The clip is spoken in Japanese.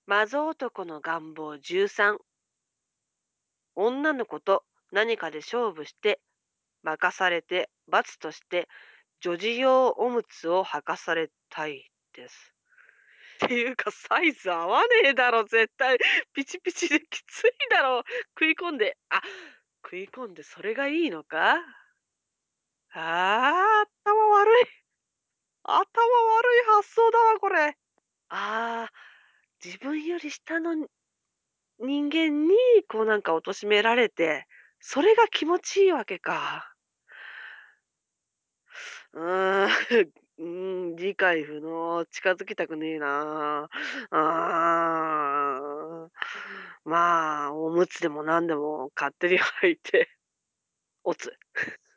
マゾ男の願望13、女の子と何かで勝負して、任されて罰として女児用おむつを履かされたいです。っていうか、サイズ合わねえだろ、絶対。ピチピチできついだろ。食い込んでそれがいいのか？頭悪い。頭悪い発想だわ、これ。ああ、自分より下の人間に、こうなんか貶められて、それが気持ちいいわけか。うーん、理解不能。近づきたくねえな。ああ。まあ、おむつでもなんでも勝手に履いて、おつ。